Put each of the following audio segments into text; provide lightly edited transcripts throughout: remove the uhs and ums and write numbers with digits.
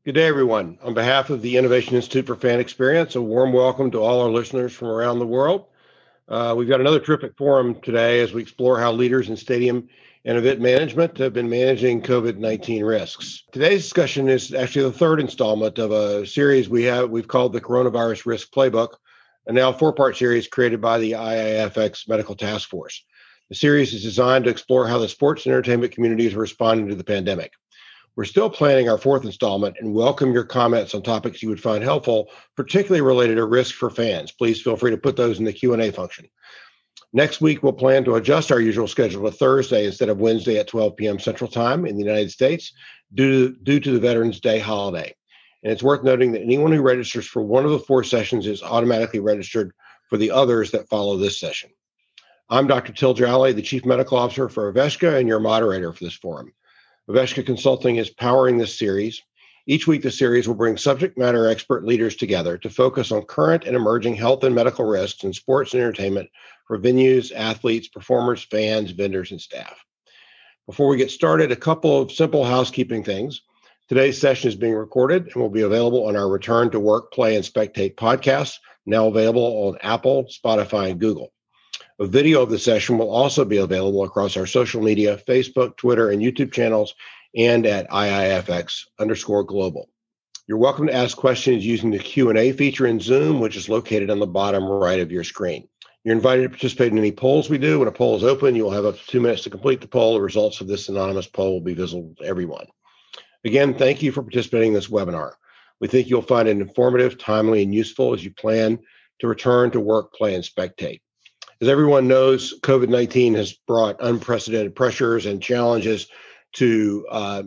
Good day, everyone. On behalf of the Innovation Institute for Fan Experience, a warm welcome to all our listeners from around the world. We've got another terrific forum today as we explore how leaders in stadium and event management have been managing COVID-19 risks. Today's discussion is actually the third installment of a series we've called the Coronavirus Risk Playbook, a now four-part series created by the IIFX Medical Task Force. The series is designed to explore how the sports and entertainment communities are responding to the pandemic. We're still planning our fourth installment and welcome your comments on topics you would find helpful, particularly related to risk for fans. Please feel free to put those in the Q&A function. Next week, we'll plan to adjust our usual schedule to Thursday instead of Wednesday at 12 p.m. Central Time in the United States due to the Veterans Day holiday. And it's worth noting that anyone who registers for one of the four sessions is automatically registered for the others that follow this session. I'm Dr. Till Jolly, the Chief Medical Officer for Aveshka and your moderator for this forum. Aveshka Consulting is powering this series. Each week, the series will bring subject matter expert leaders together to focus on current and emerging health and medical risks in sports and entertainment for venues, athletes, performers, fans, vendors, and staff. Before we get started, a couple of simple housekeeping things. Today's session is being recorded and will be available on our Return to Work, Play, and Spectate podcasts, now available on Apple, Spotify, and Google. A video of the session will also be available across our social media, Facebook, Twitter, and YouTube channels, and at IIFX_global. You're welcome to ask questions using the Q&A feature in Zoom, which is located on the bottom right of your screen. You're invited to participate in any polls we do. When a poll is open, you'll have up to 2 minutes to complete the poll. The results of this anonymous poll will be visible to everyone. Again, thank you for participating in this webinar. We think you'll find it informative, timely, and useful as you plan to return to work, play, and spectate. As everyone knows, COVID-19 has brought unprecedented pressures and challenges to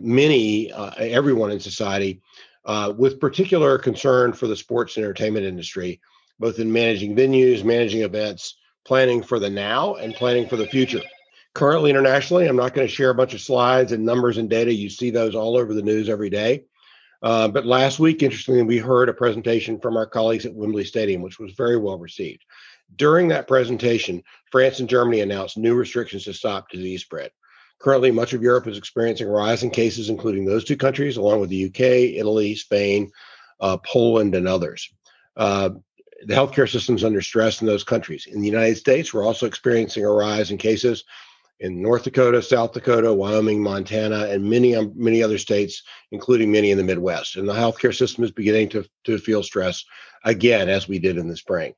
everyone in society, with particular concern for the sports and entertainment industry, both in managing venues, managing events, planning for the now, and planning for the future. Currently, internationally, I'm not going to share a bunch of slides and numbers and data. You see those all over the news every day. But last week, interestingly, we heard a presentation from our colleagues at Wembley Stadium, which was very well received. During that presentation, France and Germany announced new restrictions to stop disease spread. Currently, much of Europe is experiencing a rise in cases, including those two countries, along with the UK, Italy, Spain, Poland, and others. The healthcare system's under stress in those countries. In the United States, we're also experiencing a rise in cases in North Dakota, South Dakota, Wyoming, Montana, and many other states, including many in the Midwest. And the healthcare system is beginning to feel stress again, as we did in the spring.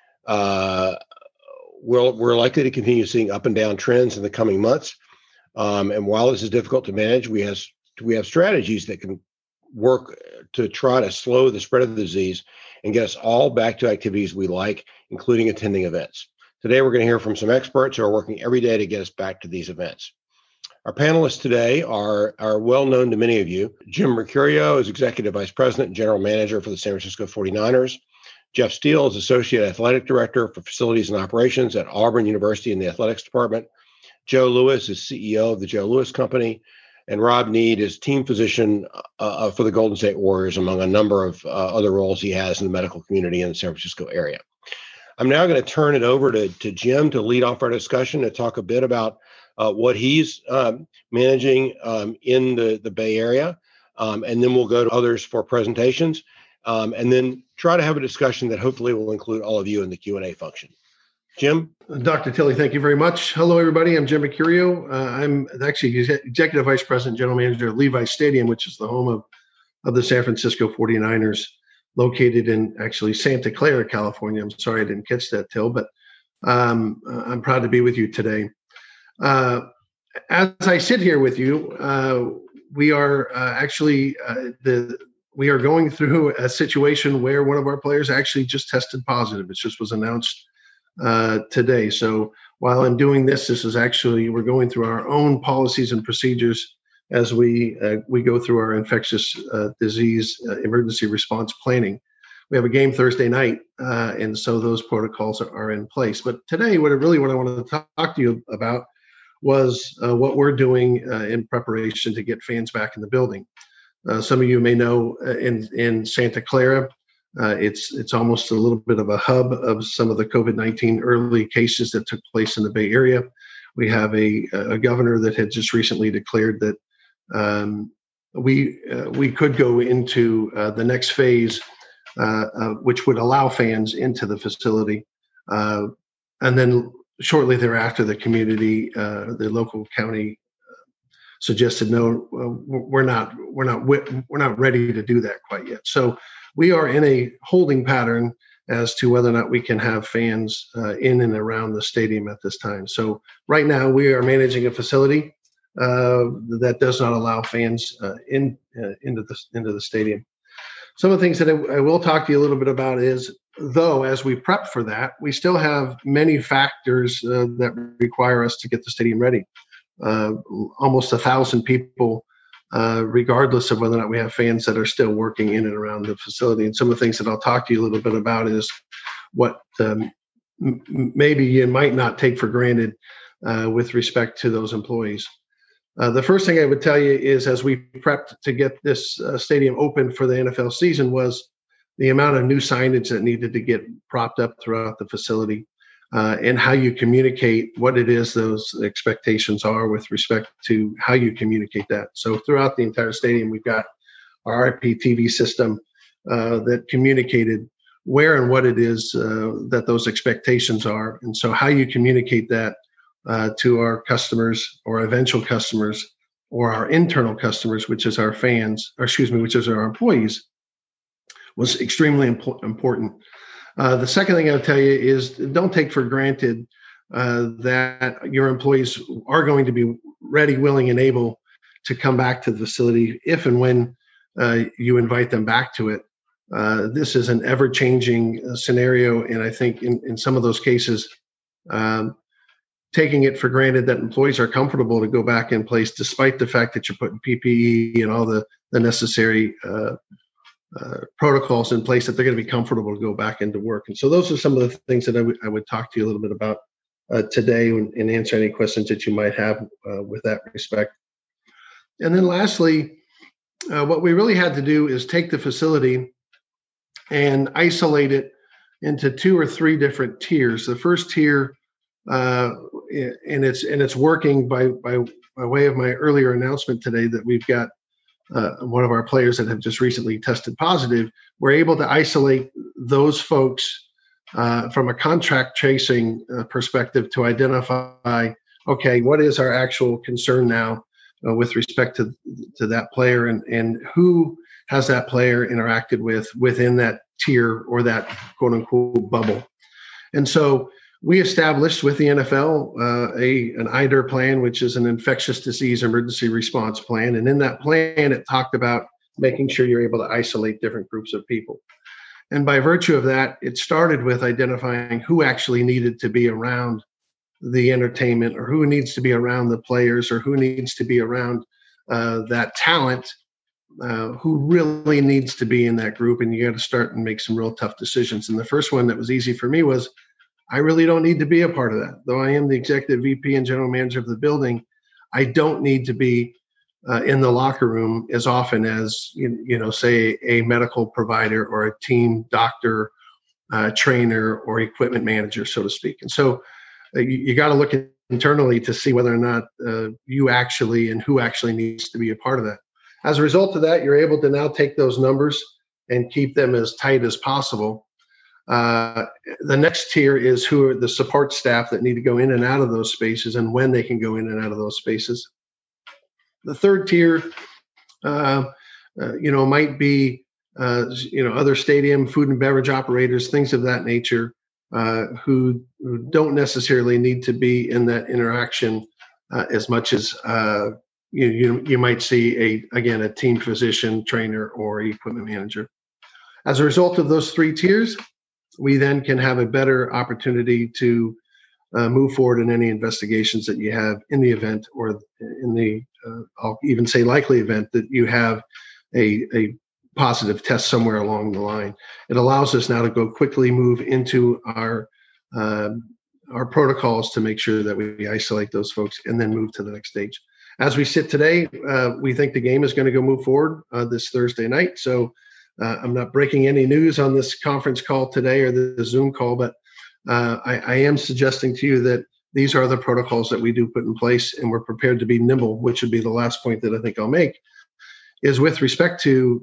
We're likely to continue seeing up and down trends in the coming months. And while this is difficult to manage, we have strategies that can work to try to slow the spread of the disease and get us all back to activities we like, including attending events. Today, we're going to hear from some experts who are working every day to get us back to these events. Our panelists today are well known to many of you. Jim Mercurio is Executive Vice President and General Manager for the San Francisco 49ers. Jeff Steele is Associate Athletic Director for Facilities and Operations at Auburn University in the Athletics Department. Joe Lewis is CEO of the Joe Lewis Company. And Rob Need is Team Physician for the Golden State Warriors, among a number of other roles he has in the medical community in the San Francisco area. I'm now going to turn it over to Jim to lead off our discussion and talk a bit about what he's managing in the Bay Area. And then we'll go to others for presentations. And then try to have a discussion that hopefully will include all of you in the Q&A function. Jim? Dr. Tilley, thank you very much. Hello, everybody. I'm Jim Mercurio. I'm actually Executive Vice President, General Manager of Levi Stadium, which is the home of the San Francisco 49ers, located in actually Santa Clara, California. I'm sorry I didn't catch that, Till, but I'm proud to be with you today. As I sit here with you, we are we are going through a situation where one of our players actually just tested positive. It just was announced today. So while I'm doing this is actually, we're going through our own policies and procedures as we go through our infectious disease emergency response planning. We have a game Thursday night, and so those protocols are in place. But today, what I wanted to talk to you about was what we're doing in preparation to get fans back in the building. Some of you may know in Santa Clara, it's almost a little bit of a hub of some of the COVID-19 early cases that took place in the Bay Area. We have a governor that had just recently declared that we could go into the next phase, which would allow fans into the facility, and then shortly thereafter, the community, the local county, suggested no, we're not ready to do that quite yet. So we are in a holding pattern as to whether or not we can have fans in and around the stadium at this time. So right now we are managing a facility that does not allow fans into the stadium. Some of the things that I will talk to you a little bit about is, though, as we prep for that, we still have many factors that require us to get the stadium ready. Almost 1,000 people, regardless of whether or not we have fans that are still working in and around the facility. And some of the things that I'll talk to you a little bit about is what maybe you might not take for granted with respect to those employees. The first thing I would tell you is, as we prepped to get this stadium open for the NFL season, was the amount of new signage that needed to get propped up throughout the facility, and how you communicate what it is those expectations are with respect to how you communicate that. So throughout the entire stadium, we've got our IPTV system that communicated where and what it is that those expectations are. And so how you communicate that to our customers or eventual customers or our internal customers, which is our fans, which is our employees, was extremely important. The second thing I'll tell you is, don't take for granted that your employees are going to be ready, willing, and able to come back to the facility if and when you invite them back to it. This is an ever-changing scenario, and I think in some of those cases, taking it for granted that employees are comfortable to go back in place, despite the fact that you're putting PPE and all the necessary protocols in place, that they're going to be comfortable to go back into work. And so those are some of the things that I would talk to you a little bit about today, and answer any questions that you might have with that respect. And then lastly, what we really had to do is take the facility and isolate it into 2 or 3 different tiers. The first tier, and it's working by way of my earlier announcement today that we've got one of our players that have just recently tested positive. We're able to isolate those folks from a contract tracing perspective to identify, okay, what is our actual concern now with respect to that player, and who has that player interacted with within that tier or that quote unquote bubble. And so we established with the NFL an IDER plan, which is an infectious disease emergency response plan. And in that plan, it talked about making sure you're able to isolate different groups of people. And by virtue of that, it started with identifying who actually needed to be around the entertainment, or who needs to be around the players, or who needs to be around that talent, who really needs to be in that group. And you got to start and make some real tough decisions. And the first one that was easy for me was, I really don't need to be a part of that. Though I am the executive VP and general manager of the building, I don't need to be in the locker room as often as, say, a medical provider or a team doctor, trainer, or equipment manager, so to speak. And so you got to look internally to see whether or not you actually and who actually needs to be a part of that. As a result of that, you're able to now take those numbers and keep them as tight as possible. The next tier is who are the support staff that need to go in and out of those spaces, and when they can go in and out of those spaces. The third tier, might be, other stadium food and beverage operators, things of that nature, who don't necessarily need to be in that interaction as much as you might see a team physician, trainer, or equipment manager. As a result of those 3 tiers, we then can have a better opportunity to move forward in any investigations that you have in the event, or in the, I'll even say likely event, that you have a positive test somewhere along the line. It allows us now to go quickly move into our protocols to make sure that we isolate those folks and then move to the next stage. As we sit today, we think the game is going to go move forward this Thursday night. So I'm not breaking any news on this conference call today or the Zoom call, but I am suggesting to you that these are the protocols that we do put in place, and we're prepared to be nimble, which would be the last point that I think I'll make. is with respect to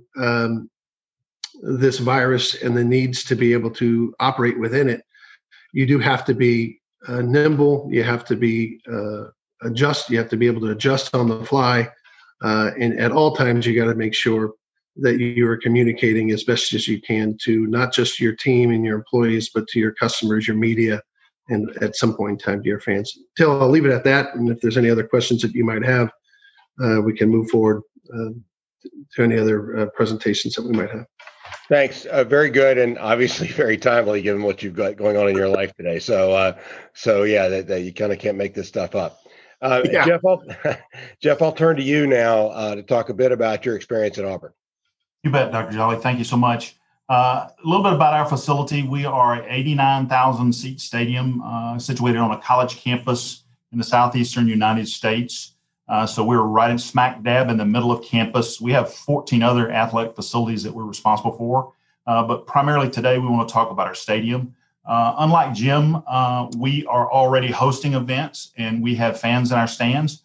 this virus and the needs to be able to operate within it. You do have to be nimble. You have to be adjust. You have to be able to adjust on the fly. And at all times, you got to make sure that you are communicating as best as you can to not just your team and your employees, but to your customers, your media, and at some point in time to your fans. Till, I'll leave it at that. And if there's any other questions that you might have, we can move forward to any other presentations that we might have. Thanks. Very good, and obviously very timely given what you've got going on in your life today. So yeah, that you kind of can't make this stuff up. Yeah. Jeff, I'll turn to you now to talk a bit about your experience at Auburn. You bet, Dr. Jolly. Thank you so much. A little bit about our facility. We are an 89,000 seat stadium situated on a college campus in the southeastern United States. So we're right in smack dab in the middle of campus. We have 14 other athletic facilities that we're responsible for. But primarily today, we want to talk about our stadium. Unlike Jim, we are already hosting events and we have fans in our stands.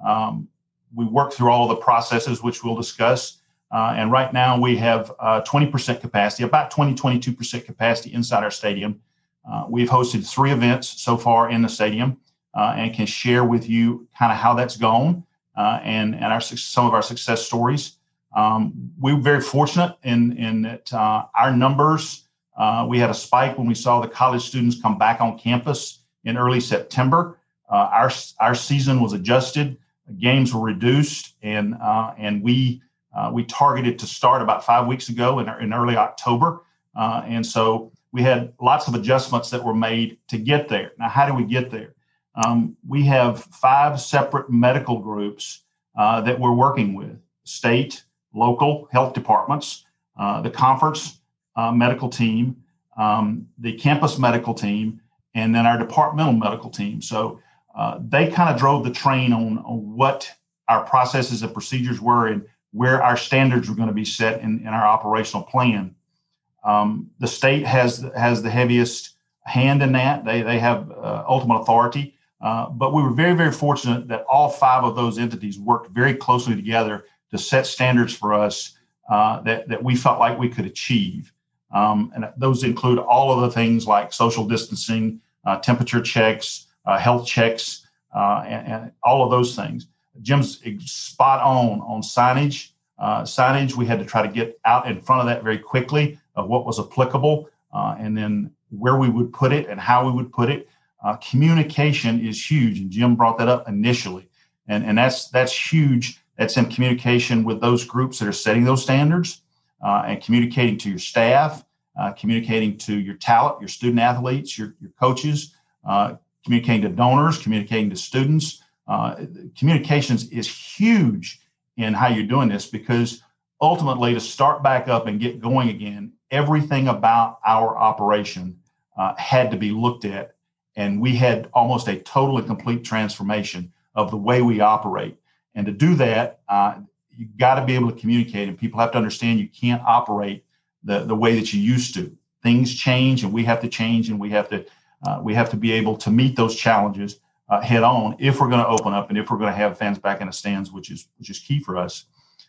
We work through all of the processes, which we'll discuss. And right now we have 20% capacity, about 22% capacity inside our stadium. We've hosted 3 events so far in the stadium. And can share with you kind of how that's gone and some of our success stories. We were very fortunate in that our numbers, we had a spike when we saw the college students come back on campus in early September. Our season was adjusted, games were reduced, and we targeted to start about 5 weeks ago in early October. And so we had lots of adjustments that were made to get there. Now, how do we get there? We have 5 separate medical groups that we're working with: state, local health departments, the conference medical team, the campus medical team, and then our departmental medical team. So they kind of drove the train on what our processes and procedures were and where our standards were going to be set in our operational plan. The state has the heaviest hand in that. They have ultimate authority. But we were very, very fortunate that all 5 of those entities worked very closely together to set standards for us that we felt like we could achieve. And those include all of the things like social distancing, temperature checks, health checks, and all of those things. Jim's spot on signage. Signage, we had to try to get out in front of that very quickly of what was applicable, and then where we would put it and how we would put it. Communication is huge, and Jim brought that up initially, and that's huge. That's in communication with those groups that are setting those standards, and communicating to your staff, communicating to your talent, your student athletes, your coaches, communicating to donors, communicating to students. Communications is huge in how you're doing this, because ultimately, to start back up and get going again, everything about our operation had to be looked at. And we had almost a total and complete transformation of the way we operate. And to do that, you got to be able to communicate, and people have to understand you can't operate the way that you used to. Things change, and we have to change, and we have to be able to meet those challenges head on if we're going to open up and if we're going to have fans back in the stands, which is key for us.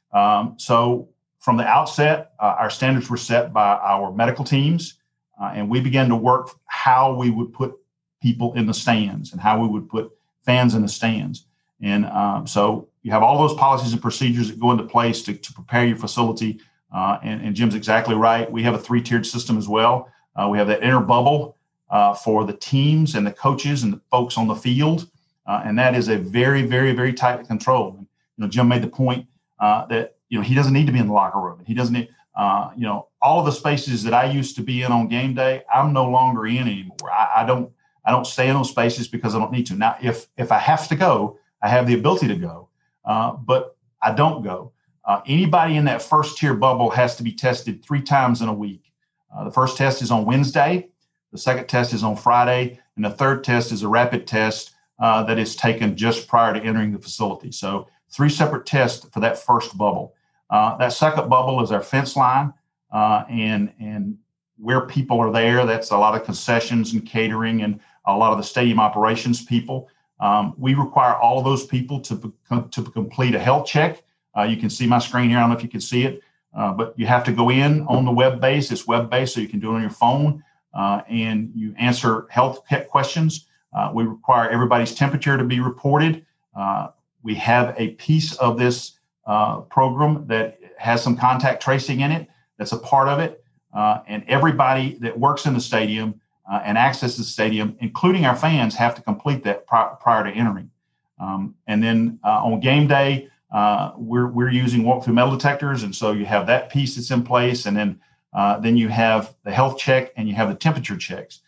So from the outset, our standards were set by our medical teams, and we began to work how we would put people in the stands and how we would put fans in the stands. And so you have all those policies and procedures that go into place to prepare your facility. And Jim's exactly right. We have a 3-tiered system as well. We have that inner bubble for the teams and the coaches and the folks on the field. And that is a very, very, very tightly controlled. Jim made the point that, he doesn't need to be in the locker room. He doesn't need, all of the spaces that I used to be in on game day, I'm no longer in anymore. I don't stay in those spaces because I don't need to. Now, if I have to go, I have the ability to go, but I don't go. Anybody in that first tier bubble has to be tested 3 times in a week. The first test is on Wednesday, the second test is on Friday, and the third test is a rapid test that is taken just prior to entering the facility. So 3 separate tests for that first bubble. That second bubble is our fence line, and where people are there. That's a lot of concessions and catering and a lot of the stadium operations people. We require all of those people to complete a health check You can see my screen here. I don't know if you can see it, but you have to go in on the web-based. It's web-based, so you can do it on your phone, and you answer health questions. We require everybody's temperature to be reported. We have a piece of this program that has some contact tracing in it. That's a part of it. And everybody that works in the stadium and accesses the stadium, including our fans, have to complete that prior to entering. And then on game day, we're using walk-through metal detectors, and so you have that piece that's in place, and then you have the health check and you have the temperature checks.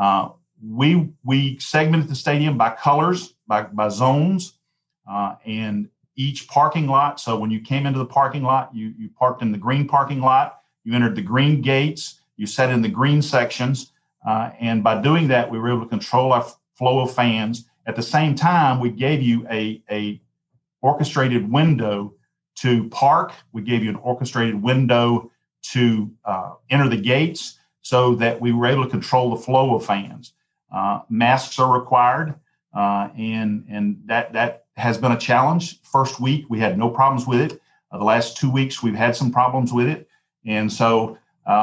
We segmented the stadium by colors, by zones, and each parking lot. So when you came into the parking lot, you parked in the green parking lot. You entered the green gates. You sat in the green sections, and by doing that, we were able to control our flow of fans. At the same time, we gave you a orchestrated window to park. We gave you an orchestrated window to enter the gates, so that we were able to control the flow of fans. Masks are required, and that has been a challenge. First week, we had no problems with it. The last 2 weeks, we've had some problems with it. And so,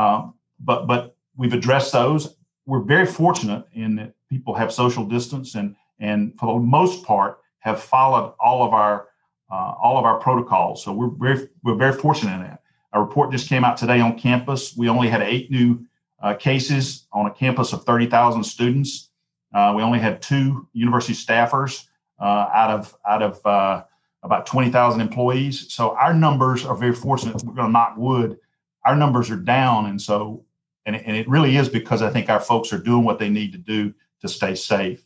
but we've addressed those. We're very fortunate in that people have social distance and for the most part have followed all of our protocols. So we're very fortunate in that. A report just came out today on campus. We only had 8 new cases on a campus of 30,000 students. We only had 2 university staffers out of about 20,000 employees. So our numbers are very fortunate. We're going to knock wood. Our numbers are down, and so it really is because I think our folks are doing what they need to do to stay safe.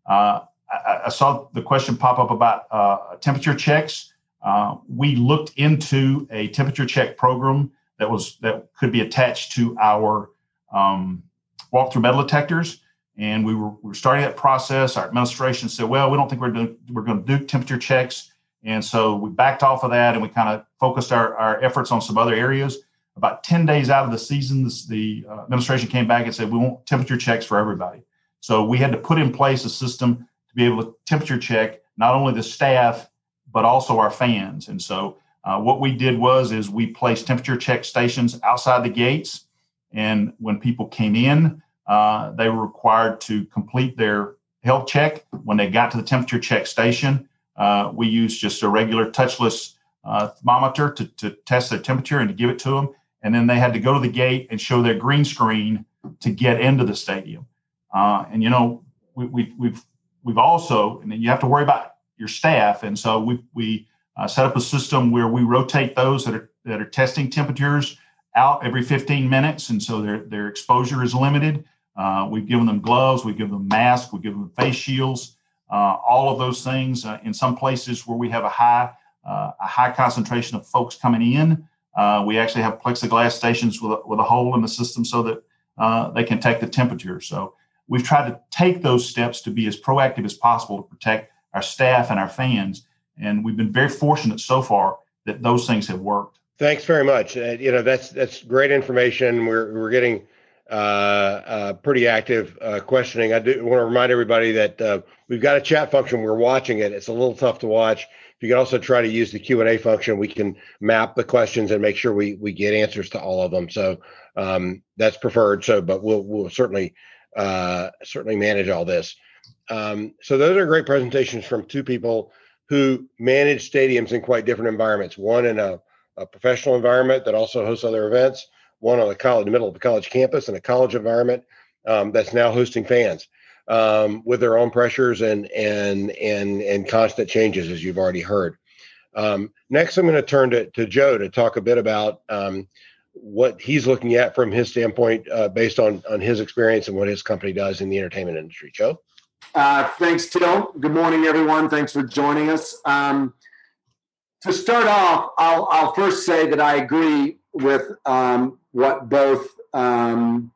I saw the question pop up about temperature checks. We looked into a temperature check program that could be attached to our walk-through metal detectors, and we were starting that process. Our administration said, "Well, we don't think we're going to do temperature checks," and so we backed off of that, and we kind of focused our efforts on some other areas. About 10 days out of the season, the administration came back and said, "We want temperature checks for everybody." So we had to put in place a system to be able to temperature check not only the staff, but also our fans. And so what we did is we placed temperature check stations outside the gates. And when people came in, they were required to complete their health check. When they got to the temperature check station, we used just a regular touchless thermometer to test their temperature and to give it to them. And then they had to go to the gate and show their green screen to get into the stadium. And we've also, and then you have to worry about your staff. And so we set up a system where we rotate those that are testing temperatures out every 15 minutes. And so their exposure is limited. We've given them gloves, we've given them masks, we've given them face shields, all of those things. In some places where we have a high concentration of folks coming in, we actually have plexiglass stations with a hole in the system so that they can take the temperature. So we've tried to take those steps to be as proactive as possible to protect our staff and our fans. And we've been very fortunate so far that those things have worked. Thanks very much. That's great information. We're getting pretty active questioning. I do want to remind everybody that we've got a chat function. We're watching it. It's a little tough to watch. If you can also try to use the Q&A function, we can map the questions and make sure we get answers to all of them. So that's preferred. So, but we'll certainly manage all this. So those are great presentations from 2 people who manage stadiums in quite different environments. One in a professional environment that also hosts other events. One on the middle of the college campus in a college environment that's now hosting fans with their own pressures and constant changes, as you've already heard. Next, I'm going to turn to Joe to talk a bit about what he's looking at from his standpoint based on his experience and what his company does in the entertainment industry. Joe? Thanks, Till. Good morning, everyone. Thanks for joining us. To start off, I'll first say that I agree with what both the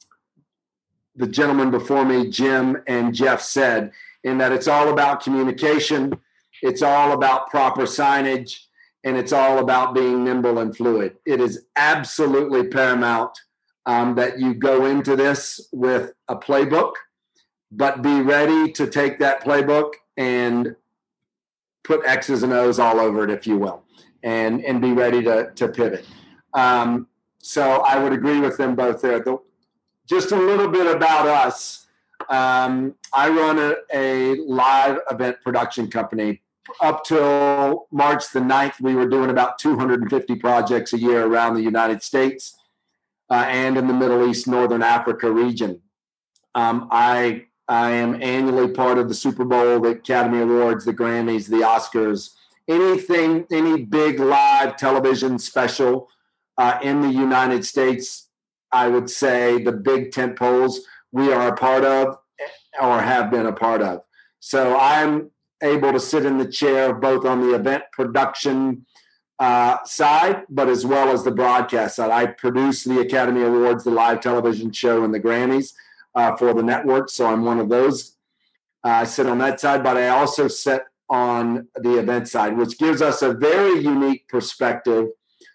gentleman before me, Jim and Jeff, said, in that it's all about communication, it's all about proper signage, and it's all about being nimble and fluid. It is absolutely paramount that you go into this with a playbook, but be ready to take that playbook and put X's and O's all over it, if you will. and be ready to pivot. So I would agree with them both there. Just a little bit about us. I run a live event production company. Up till March the 9th, we were doing about 250 projects a year around the United States and in the Middle East, Northern Africa region. I am annually part of the Super Bowl, the Academy Awards, the Grammys, the Oscars, any big live television special in the United States. I would say the big tent poles we are a part of or have been a part of. So I'm able to sit in the chair both on the event production side, but as well as the broadcast side. I produce the Academy Awards, the live television show, and the Grammys for the network. So I'm one of those. I sit on that side, but I also sit on the event side, which gives us a very unique perspective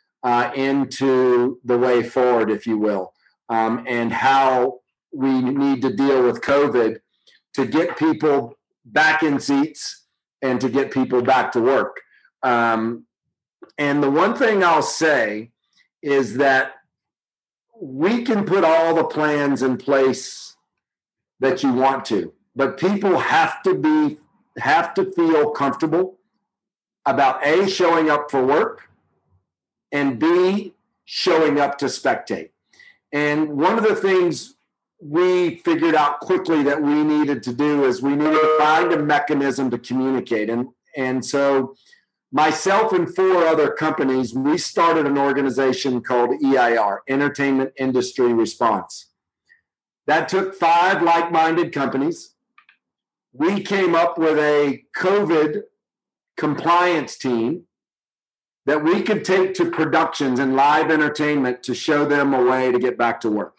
into the way forward, if you will, and how we need to deal with COVID to get people back in seats and to get people back to work. And the one thing I'll say is that we can put all the plans in place that you want to, but people have to feel comfortable about A, showing up for work, and B, showing up to spectate. And one of the things we figured out quickly that we needed to do is we needed to find a mechanism to communicate. And so myself and 4 other companies, we started an organization called EIR, Entertainment Industry Response. That took 5 like-minded companies. We came up with a COVID compliance team that we could take to productions and live entertainment to show them a way to get back to work.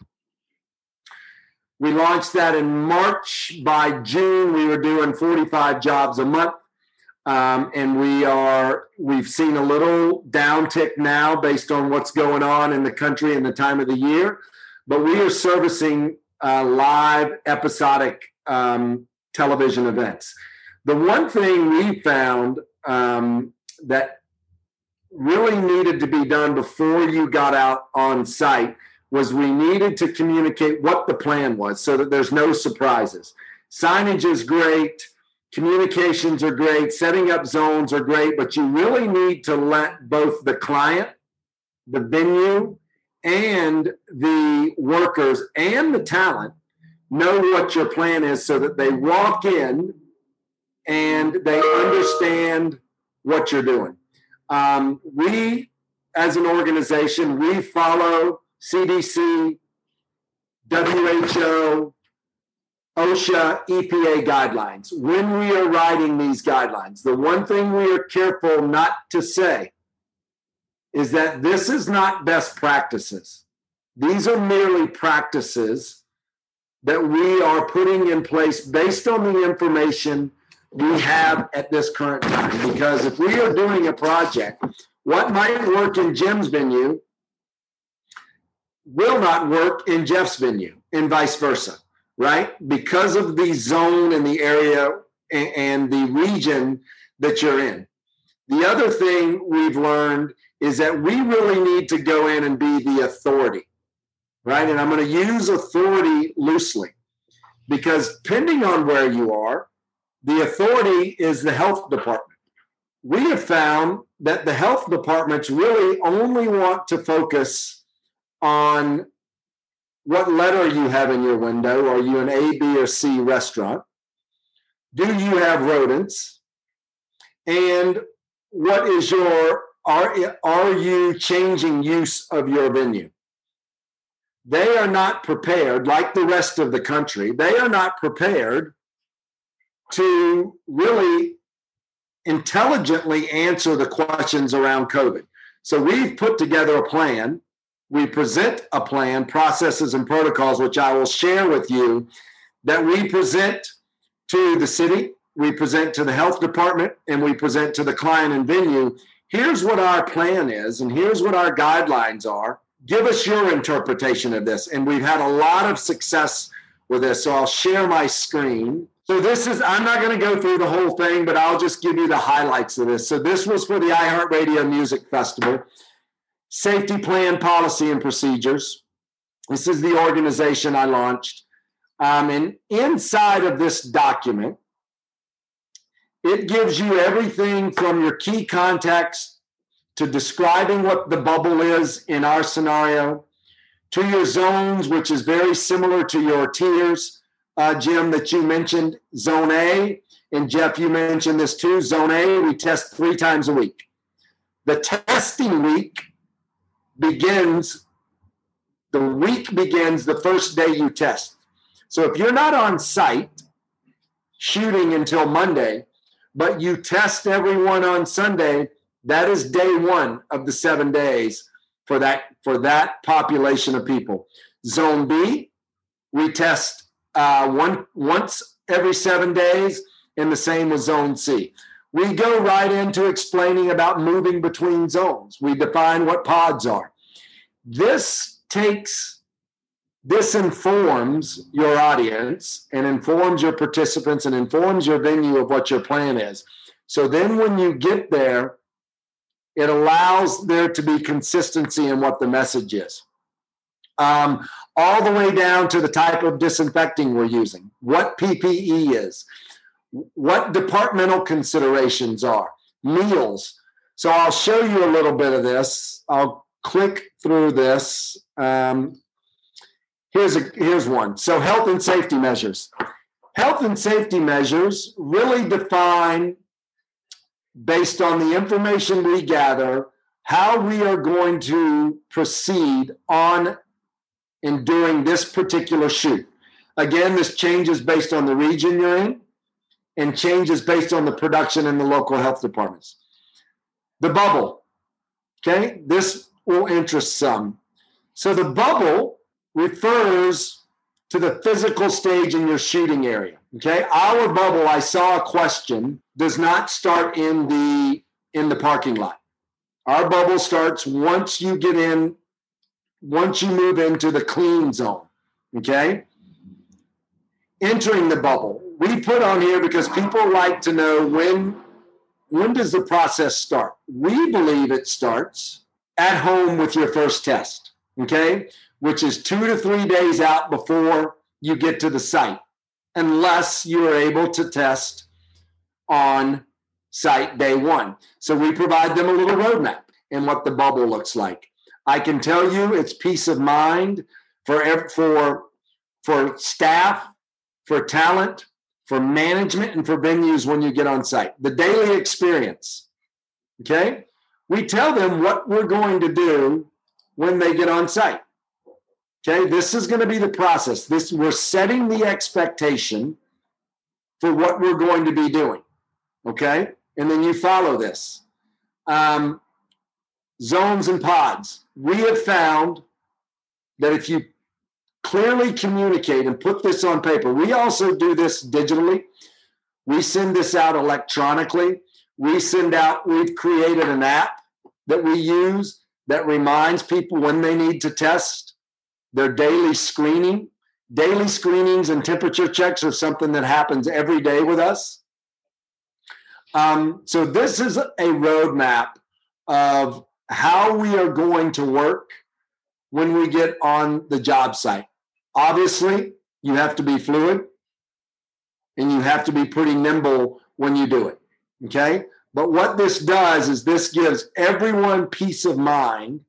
We launched that in March. By June, we were doing 45 jobs a month. And we've seen a little downtick now based on what's going on in the country and the time of the year. But we are servicing live episodic television events. The one thing we found that really needed to be done before you got out on site was we needed to communicate what the plan was so that there's no surprises. Signage is great. Communications are great. Setting up zones are great. But you really need to let both the client, the venue, and the workers and the talent know what your plan is so that they walk in and they understand what you're doing. We, as an organization, we follow CDC, WHO, OSHA, EPA guidelines. When we are writing these guidelines, the one thing we are careful not to say is that this is not best practices. These are merely practices that we are putting in place based on the information we have at this current time. Because if we are doing a project, what might work in Jim's venue will not work in Jeff's venue and vice versa, right? Because of the zone and the area and the region that you're in. The other thing we've learned is that we really need to go in and be the authority, right? And I'm going to use authority loosely because depending on where you are, the authority is the health department. We have found that the health departments really only want to focus on what letter you have in your window. Are you an A, B, or C restaurant? Do you have rodents? And what is are you changing use of your venue? They are not prepared, like the rest of the country, they are not prepared to really intelligently answer the questions around COVID. So we've put together a plan. We present a plan, processes, and protocols, which I will share with you, that we present to the city, we present to the health department, and we present to the client and venue. Here's what our plan is, and here's what our guidelines are. Give us your interpretation of this. And we've had a lot of success with this. So I'll share my screen So this is, I'm not going to go through the whole thing, but I'll just give you the highlights of this. So this was for the iHeartRadio Music Festival. Safety Plan, Policy, and Procedures. This is the organization I launched. And inside of this document, it gives you everything from your key context to describing what the bubble is in our scenario, to your zones, which is very similar to your tiers. Jim, that you mentioned, Zone A, and Jeff, you mentioned this too. Zone A, we test 3 times a week. The testing week begins the first day you test. So if you're not on site shooting until Monday, but you test everyone on Sunday, that is day 1 of the 7 days for that population of people. Zone B, we test once every 7 days, and the same with Zone C. We go right into explaining about moving between zones. We define what pods are. This informs your audience and informs your participants and informs your venue of what your plan is. So then when you get there, it allows there to be consistency in what the message is. All the way down to the type of disinfecting we're using, what PPE is, what departmental considerations are, meals. So I'll show you a little bit of this. I'll click through this. Here's one. So health and safety measures. Health and safety measures really define, based on the information we gather, how we are going to proceed on and during this particular shoot. Again, this changes based on the region you're in and changes based on the production in the local health departments. The bubble, okay? This will interest some. So the bubble refers to the physical stage in your shooting area, okay? Our bubble, I saw a question, does not start in the parking lot. Our bubble starts once you move into the clean zone, okay? Entering the bubble. We put on here because people like to know when does the process start? We believe it starts at home with your first test, okay? Which is 2 to 3 days out before you get to the site, unless you are able to test on site day 1. So we provide them a little roadmap and what the bubble looks like. I can tell you it's peace of mind for staff, for talent, for management, and for venues when you get on site. The daily experience, okay? We tell them what we're going to do when they get on site, okay? This is going to be the process. We're setting the expectation for what we're going to be doing, okay? And then you follow this. Zones and pods. We have found that if you clearly communicate and put this on paper, we also do this digitally. We send this out electronically. We've created an app that we use that reminds people when they need to test their daily screening. Daily screenings and temperature checks are something that happens every day with us. So this is a roadmap of how we are going to work when we get on the job site. Obviously, you have to be fluid and you have to be pretty nimble when you do it, okay? But what this does is this gives everyone peace of mind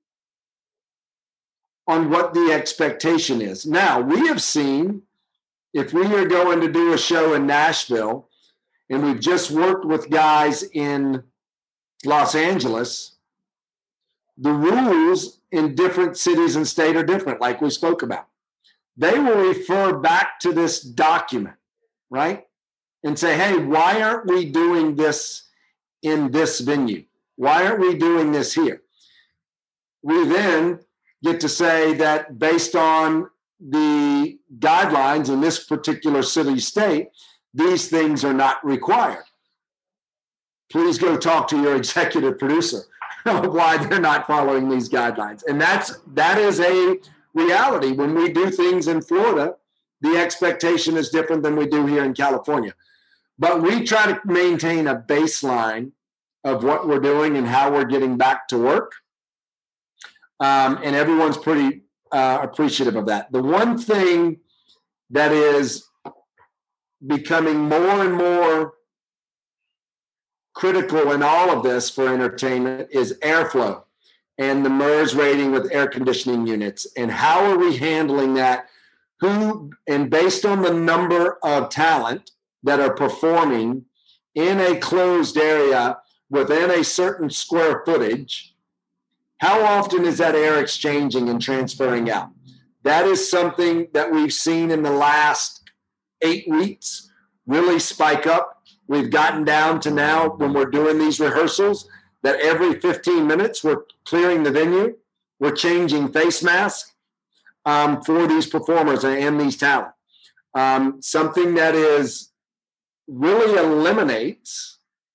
on what the expectation is. Now, we have seen, if we are going to do a show in Nashville, and we've just worked with guys in Los Angeles, the rules in different cities and state are different, like we spoke about. They will refer back to this document, right? And say, hey, why aren't we doing this in this venue? Why aren't we doing this here? We then get to say that based on the guidelines in this particular city state, these things are not required. Please go talk to your executive producer of why they're not following these guidelines. And that is a reality. When we do things in Florida, the expectation is different than we do here in California. But we try to maintain a baseline of what we're doing and how we're getting back to work. And everyone's pretty appreciative of that. The one thing that is becoming more and more critical in all of this for entertainment is airflow and the MERS rating with air conditioning units. And how are we handling that? And based on the number of talent that are performing in a closed area within a certain square footage, how often is that air exchanging and transferring out? That is something that we've seen in the last 8 weeks really spike up. We've gotten down to now, when we're doing these rehearsals, that every 15 minutes we're clearing the venue. We're changing face masks for these performers and these talent. Something that is really eliminates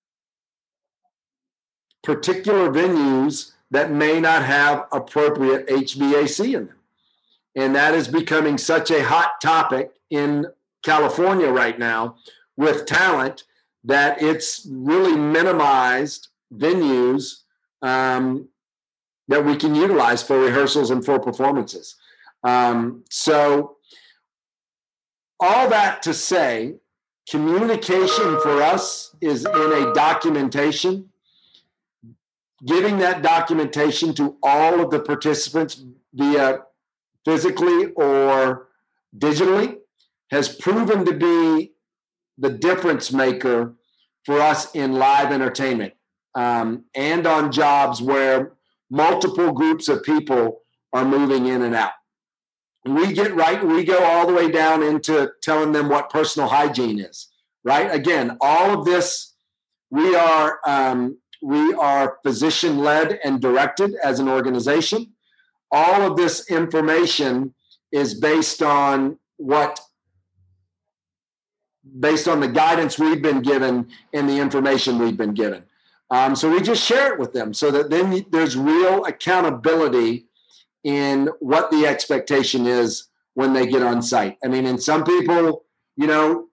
particular venues that may not have appropriate HVAC in them. And that is becoming such a hot topic in California right now with talent that it's really minimized venues that we can utilize for rehearsals and for performances. So all that to say, communication for us is in a documentation. Giving that documentation to all of the participants via physically or digitally has proven to be the difference maker for us in live entertainment and on jobs where multiple groups of people are moving in and out. We go all the way down into telling them what personal hygiene is, right? Again, all of this, we are physician-led and directed as an organization. All of this information is based on the guidance we've been given and the information we've been given. So we just share it with them so that then there's real accountability in what the expectation is when they get on site. I mean, and some people look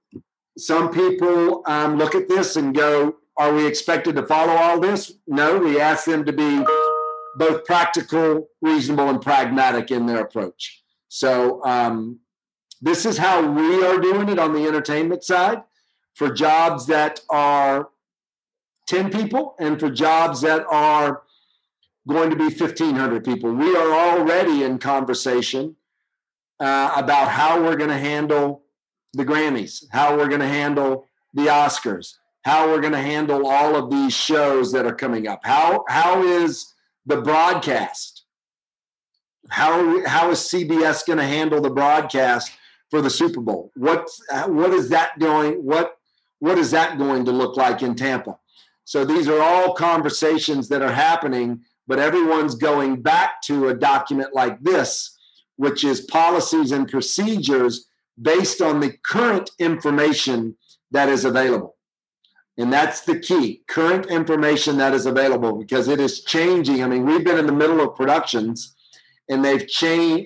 at this and go, are we expected to follow all this? No, we ask them to be both practical, reasonable, and pragmatic in their approach. So this is how we are doing it on the entertainment side for jobs that are 10 people and for jobs that are going to be 1,500 people. We are already in conversation about how we're going to handle the Grammys, how we're going to handle the Oscars, how we're going to handle all of these shows that are coming up. How is the broadcast? How is CBS going to handle the broadcast for the Super Bowl? What is that doing? What is that going to look like in Tampa? So these are all conversations that are happening, but everyone's going back to a document like this, which is policies and procedures based on the current information that is available. And that's the key, current information that is available, because it is changing. I mean, we've been in the middle of productions and they change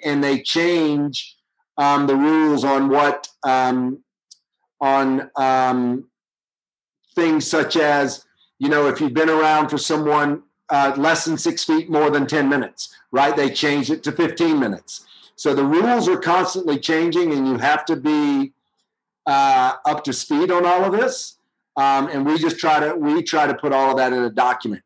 the rules on what things such as, if you've been around for someone less than 6 feet, more than 10 minutes, right? They changed it to 15 minutes. So the rules are constantly changing and you have to be up to speed on all of this. And we try to put all of that in a document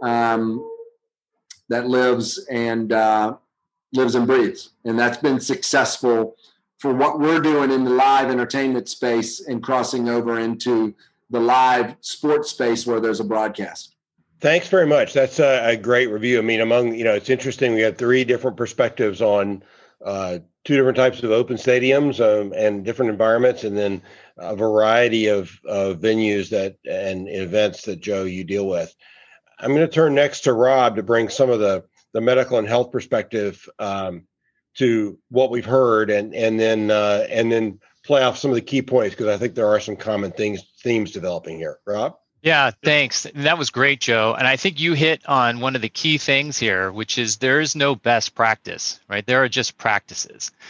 that lives and breathes. And that's been successful for what we're doing in the live entertainment space and crossing over into the live sports space where there's a broadcast. Thanks very much. That's a great review. I mean, it's interesting. We had 3 different perspectives on 2 different types of open stadiums and different environments, and then a variety of venues and events that, Joe, you deal with. I'm going to turn next to Rob to bring some of the medical and health perspective to what we've heard, and then play off some of the key points, because I think there are some common themes developing here. Rob? Yeah, thanks. That was great, Joe. And I think you hit on one of the key things here, which is there is no best practice, right? There are just practices.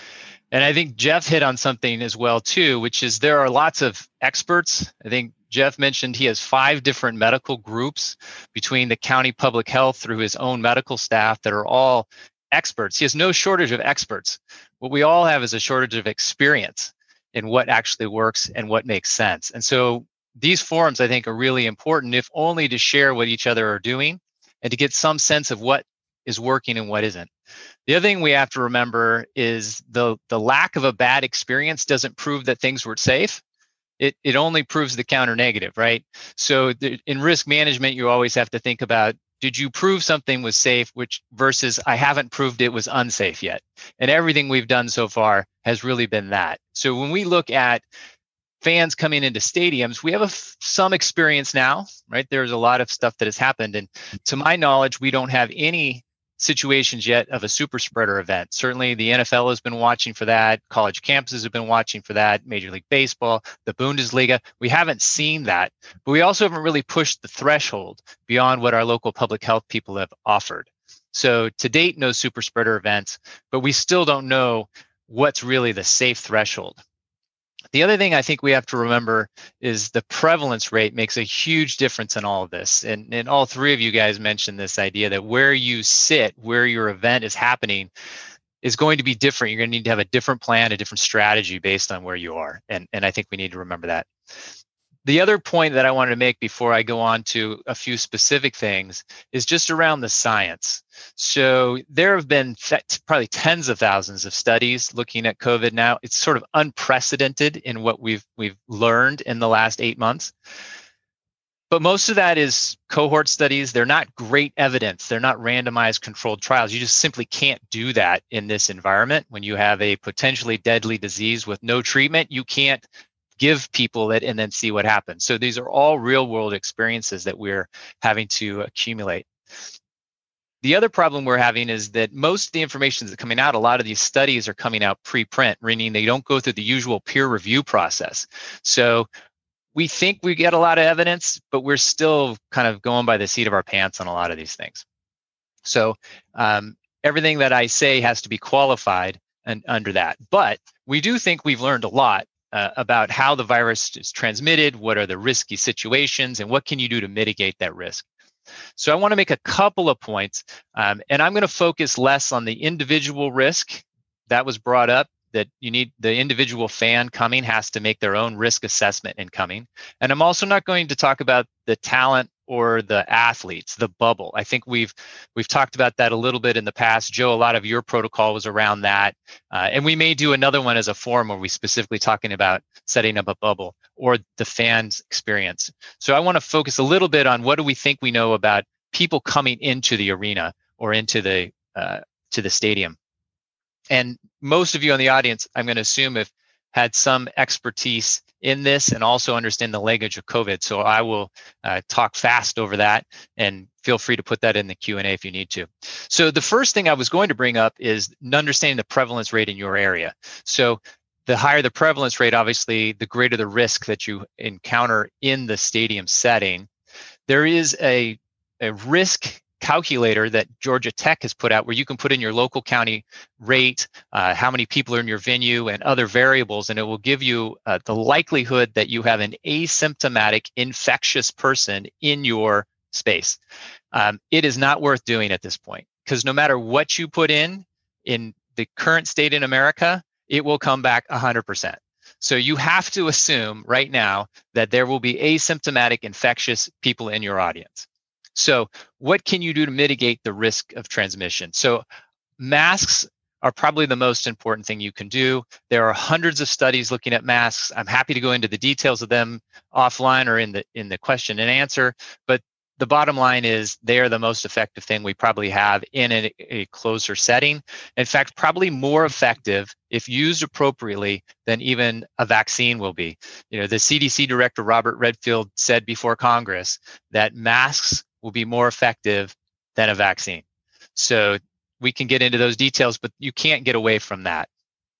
And I think Jeff hit on something as well too, which is there are lots of experts. I think Jeff mentioned he has 5 different medical groups between the county public health through his own medical staff that are all experts. He has no shortage of experts. What we all have is a shortage of experience in what actually works and what makes sense. And so these forums, I think, are really important, if only to share what each other are doing and to get some sense of what is working and what isn't. The other thing we have to remember is the lack of a bad experience doesn't prove that things were safe. It only proves the counter negative, right? So in risk management, you always have to think about, did you prove something was safe, which versus I haven't proved it was unsafe yet. And everything we've done so far has really been that. So when we look at fans coming into stadiums, we have some experience now, right? There's a lot of stuff that has happened. And to my knowledge, we don't have any situations yet of a super spreader event. Certainly the NFL has been watching for that. College campuses have been watching for that. Major League Baseball, the Bundesliga. We haven't seen that, but we also haven't really pushed the threshold beyond what our local public health people have offered. So to date, no super spreader events, but we still don't know what's really the safe threshold. The other thing I think we have to remember is the prevalence rate makes a huge difference in all of this. And all 3 of you guys mentioned this idea that where you sit, where your event is happening, is going to be different. You're going to need to have a different plan, a different strategy based on where you are. And I think we need to remember that. The other point that I wanted to make before I go on to a few specific things is just around the science. So there have been probably tens of thousands of studies looking at COVID now. It's sort of unprecedented in what we've learned in the last 8 months. But most of that is cohort studies. They're not great evidence. They're not randomized controlled trials. You just simply can't do that in this environment. When you have a potentially deadly disease with no treatment, you can't give people it and then see what happens. So these are all real world experiences that we're having to accumulate. The other problem we're having is that most of the information that's coming out, a lot of these studies are coming out pre-print, meaning they don't go through the usual peer review process. So we think we get a lot of evidence, but we're still kind of going by the seat of our pants on a lot of these things. So everything that I say has to be qualified and under that. But we do think we've learned a lot about how the virus is transmitted, what are the risky situations, and what can you do to mitigate that risk. So I want to make a couple of points, and I'm going to focus less on the individual risk that was brought up, that you need the individual fan coming has to make their own risk assessment in coming. And I'm also not going to talk about the talent or the athletes, the bubble. I think we've talked about that a little bit in the past. Joe, a lot of your protocol was around that. And we may do another one as a forum where we specifically talking about setting up a bubble or the fans experience. So I want to focus a little bit on what do we think we know about people coming into the arena or into the to the stadium. And most of you in the audience, I'm going to assume, have had some expertise in this and also understand the language of COVID. So I will talk fast over that, and feel free to put that in the Q&A if you need to. So the first thing I was going to bring up is understanding the prevalence rate in your area. So the higher the prevalence rate, obviously, the greater the risk that you encounter in the stadium setting. There is a risk calculator that Georgia Tech has put out where you can put in your local county rate, how many people are in your venue, and other variables, and it will give you the likelihood that you have an asymptomatic infectious person in your space. It is not worth doing at this point, because no matter what you put in the current state in America, it will come back 100%. So you have to assume right now that there will be asymptomatic infectious people in your audience. So what can you do to mitigate the risk of transmission? So masks are probably the most important thing you can do. There are hundreds of studies looking at masks. I'm happy to go into the details of them offline or in the question and answer, but the bottom line is they are the most effective thing we probably have in a closer setting. In fact, probably more effective if used appropriately than even a vaccine will be. You know, the CDC director, Robert Redfield, said before Congress that masks will be more effective than a vaccine. So we can get into those details, but you can't get away from that.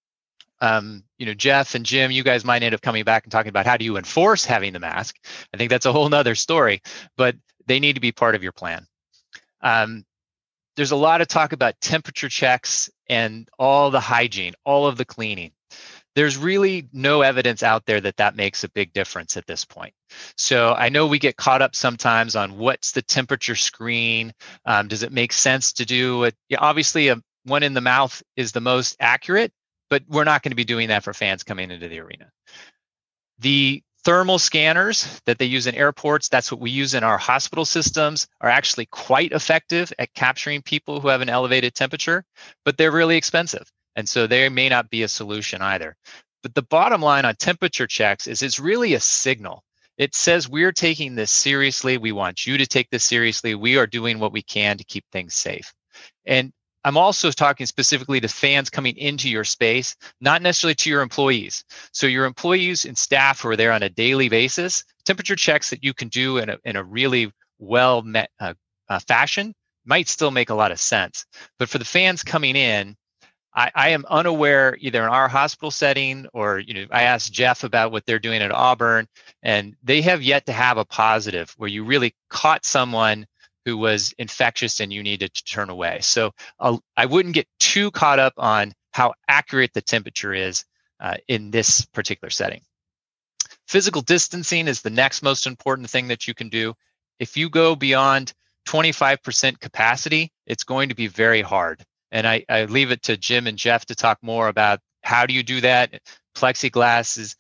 You know, Jeff and Jim, you guys might end up coming back and talking about how do you enforce having the mask. I think that's a whole nother story, but they need to be part of your plan. there's a lot of talk about temperature checks and all the hygiene, all of the cleaning. There's really no evidence out there that that makes a big difference at this point. So I know we get caught up sometimes on what's the temperature screen. Does it make sense to do it? Yeah, obviously, one in the mouth is the most accurate, but we're not going to be doing that for fans coming into the arena. The thermal scanners that they use in airports, that's what we use in our hospital systems, are actually quite effective at capturing people who have an elevated temperature, but they're really expensive. And so they may not be a solution either. But the bottom line on temperature checks is it's really a signal. It says we're taking this seriously. We want you to take this seriously. We are doing what we can to keep things safe. And I'm also talking specifically to fans coming into your space, not necessarily to your employees. So your employees and staff who are there on a daily basis, temperature checks that you can do in a really well met fashion might still make a lot of sense. But for the fans coming in, I am unaware either in our hospital setting or, I asked Jeff about what they're doing at Auburn, and they have yet to have a positive where you really caught someone who was infectious and you needed to turn away. So I wouldn't get too caught up on how accurate the temperature is in this particular setting. Physical distancing is the next most important thing that you can do. If you go beyond 25% capacity, it's going to be very hard. And I leave it to Jim and Jeff to talk more about how do you do that. Plexiglass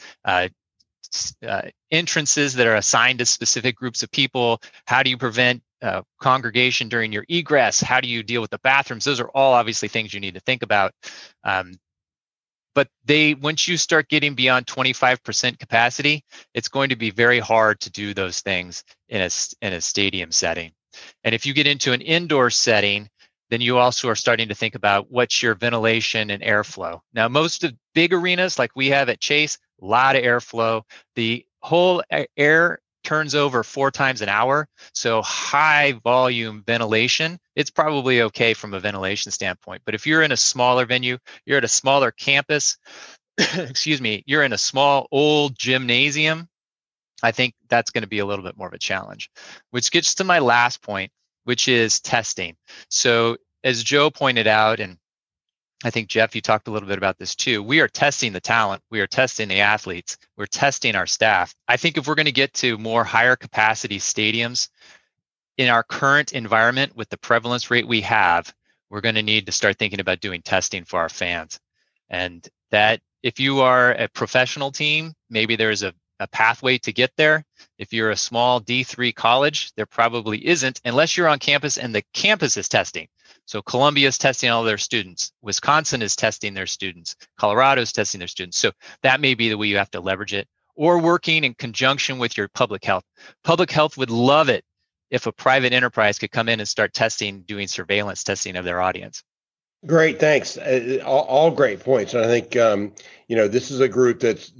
entrances that are assigned to specific groups of people. How do you prevent congregation during your egress? How do you deal with the bathrooms? Those are all obviously things you need to think about. But once you start getting beyond 25% capacity, it's going to be very hard to do those things in a stadium setting. And if you get into an indoor setting, then you also are starting to think about what's your ventilation and airflow. Now, most of big arenas like we have at Chase, a lot of airflow. The whole air turns over 4 times an hour. So high volume ventilation, it's probably okay from a ventilation standpoint. But if you're in a smaller venue, you're at a smaller campus, excuse me, you're in a small old gymnasium, I think that's going to be a little bit more of a challenge, which gets to my last point, which is testing. So as Joe pointed out, and I think Jeff, you talked a little bit about this too, we are testing the talent, we are testing the athletes, we're testing our staff. I think if we're going to get to more higher capacity stadiums in our current environment with the prevalence rate we have, we're going to need to start thinking about doing testing for our fans. And that if you are a professional team, maybe there's a pathway to get there. If you're a small D3 college, there probably isn't, unless you're on campus and the campus is testing. So Columbia is testing all their students. Wisconsin is testing their students. Colorado is testing their students. So that may be the way you have to leverage it, or working in conjunction with your public health. Public health would love it if a private enterprise could come in and start testing, doing surveillance testing of their audience. Great, thanks. All great points. And I think this is a group that's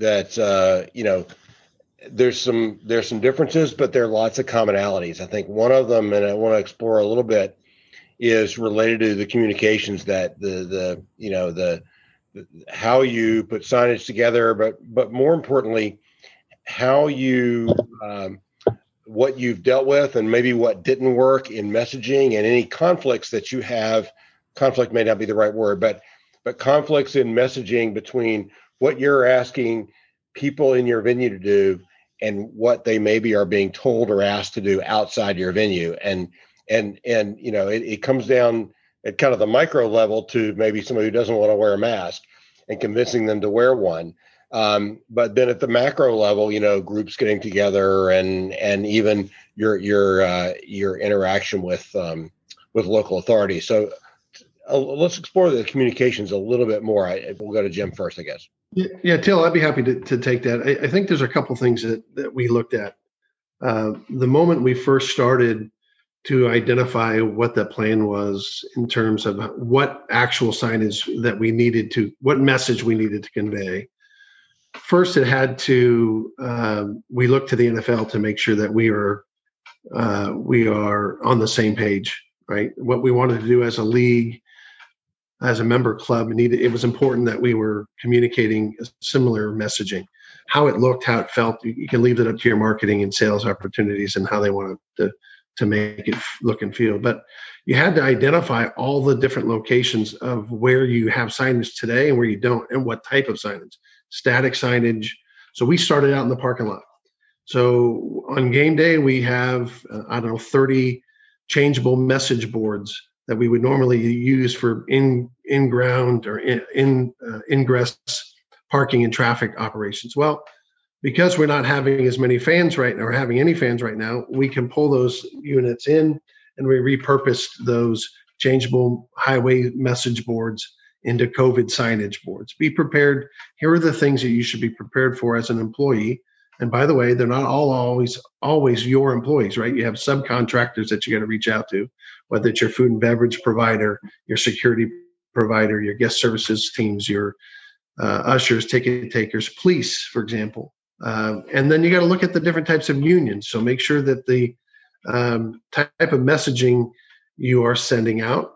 there's some differences, but there are lots of commonalities. I think one of them, and I want to explore a little bit, is related to the communications, that the how you put signage together, but more importantly, how you what you've dealt with and maybe what didn't work in messaging, and any conflicts that you have. Conflict may not be the right word, but conflicts in messaging between what you're asking people in your venue to do and what they maybe are being told or asked to do outside your venue. And it comes down at kind of the micro level to maybe somebody who doesn't want to wear a mask and convincing them to wear one. But then at the macro level, groups getting together and even your interaction with local authorities. So let's explore the communications a little bit more. We'll go to Jim first, I guess. Yeah, Till, I'd be happy to take that. I think there's a couple things that we looked at. The moment we first started to identify what the plan was in terms of what actual signage that we needed to, what message we needed to convey. First, it had to, we looked to the NFL to make sure that we are on the same page, right? What we wanted to do as a league, as a member club, it was important that we were communicating a similar messaging. How it looked, how it felt, you can leave it up to your marketing and sales opportunities and how they want to to make it look and feel. But you had to identify all the different locations of where you have signage today and where you don't, and what type of signage. Static signage. So we started out in the parking lot. So on game day, we have, 30 changeable message boards that we would normally use for in-ground or ingress parking and traffic operations. Well, because we're not having as many fans right now, or having any fans right now, we can pull those units in, and we repurposed those changeable highway message boards into COVID signage boards. Be prepared. Here are the things that you should be prepared for as an employee. And by the way, they're not always your employees, right? You have subcontractors that you got to reach out to, whether it's your food and beverage provider, your security provider, your guest services teams, your ushers, ticket takers, police, for example. And then you got to look at the different types of unions. So make sure that the type of messaging you are sending out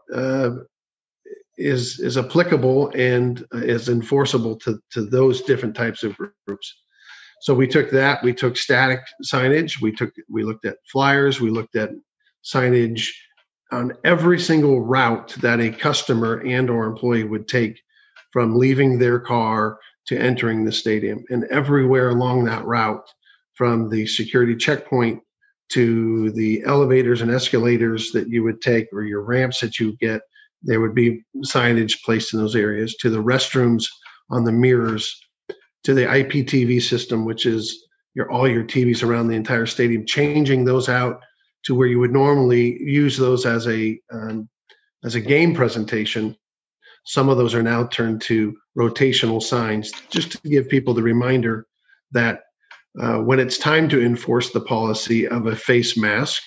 is applicable and is enforceable to those different types of groups. So we took static signage, we looked at flyers, we looked at signage on every single route that a customer and or employee would take from leaving their car to entering the stadium, and everywhere along that route, from the security checkpoint to the elevators and escalators that you would take, or your ramps that you get, there would be signage placed in those areas, to the restrooms on the mirrors, to the IPTV system, which is all your TVs around the entire stadium, changing those out to where you would normally use those as a game presentation. Some of those are now turned to rotational signs, just to give people the reminder that when it's time to enforce the policy of a face mask,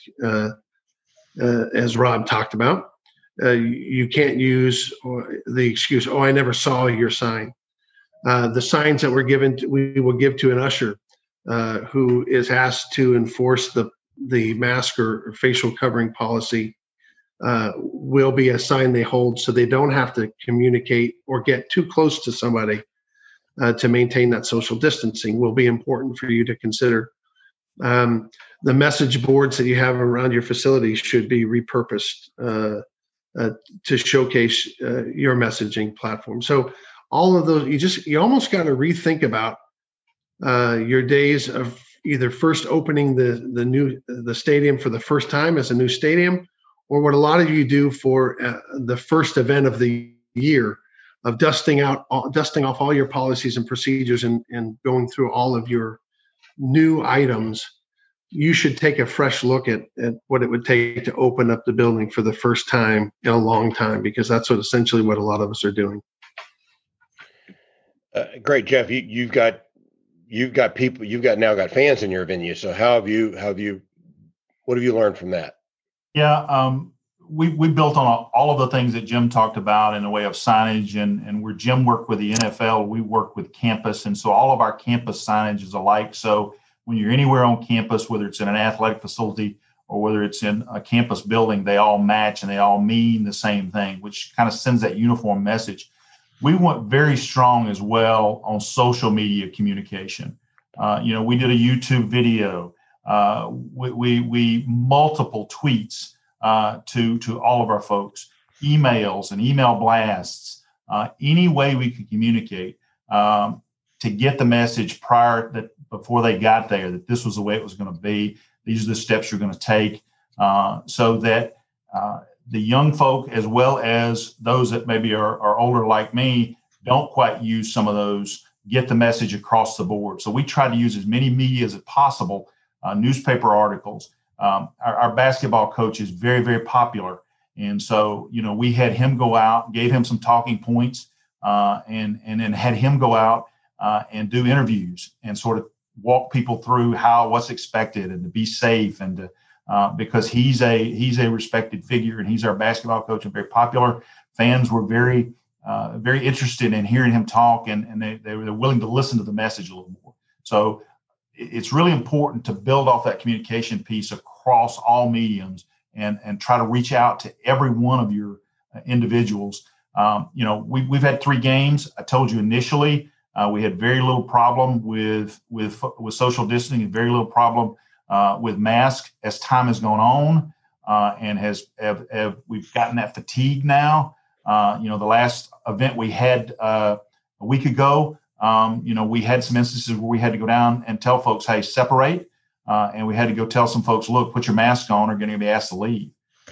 as Rob talked about, you can't use the excuse, "Oh, I never saw your sign." The signs that we will give to an usher who is asked to enforce the mask or facial covering policy will be a sign they hold, so they don't have to communicate or get too close to somebody to maintain that social distancing. Will be important for you to consider. The message boards that you have around your facility should be repurposed to showcase your messaging platform. So all of those, you almost got to rethink about your days of either first opening the stadium for the first time as a new stadium, or what a lot of you do for the first event of the year, of dusting off all your policies and procedures and going through all of your new items. You should take a fresh look at what it would take to open up the building for the first time in a long time, because that's essentially what a lot of us are doing. Great, Jeff. You've got people. You've got fans in your venue. So what have you learned from that? Yeah, we built on all of the things that Jim talked about in the way of signage, and where Jim worked with the NFL, we work with campus, and so all of our campus signage is alike. So when you're anywhere on campus, whether it's in an athletic facility or whether it's in a campus building, they all match and they all mean the same thing, which kind of sends that uniform message. We went very strong as well on social media communication. We did a YouTube video. We multiple tweets to all of our folks, emails and email blasts, any way we could communicate to get the message before they got there, that this was the way it was going to be. These are the steps you're going to take, so that the young folk, as well as those that maybe are older like me, don't quite use some of those, get the message across the board. So we try to use as many media as possible, newspaper articles. Our basketball coach is very, very popular. And so, we had him go out, gave him some talking points, and then had him go out and do interviews and sort of walk people through what's expected and to be safe, and because he's a respected figure and he's our basketball coach and very popular. Fans were very interested in hearing him talk, and they were willing to listen to the message a little more. So it's really important to build off that communication piece across all mediums and try to reach out to every one of your individuals. We've had 3 games. I told you initially, we had very little problem with social distancing and very little problem with masks as time has gone on, and we've gotten that fatigue now. The last event we had a week ago, we had some instances where we had to go down and tell folks, hey, separate. And we had to go tell some folks, look, put your mask on, or you're going to be asked to leave.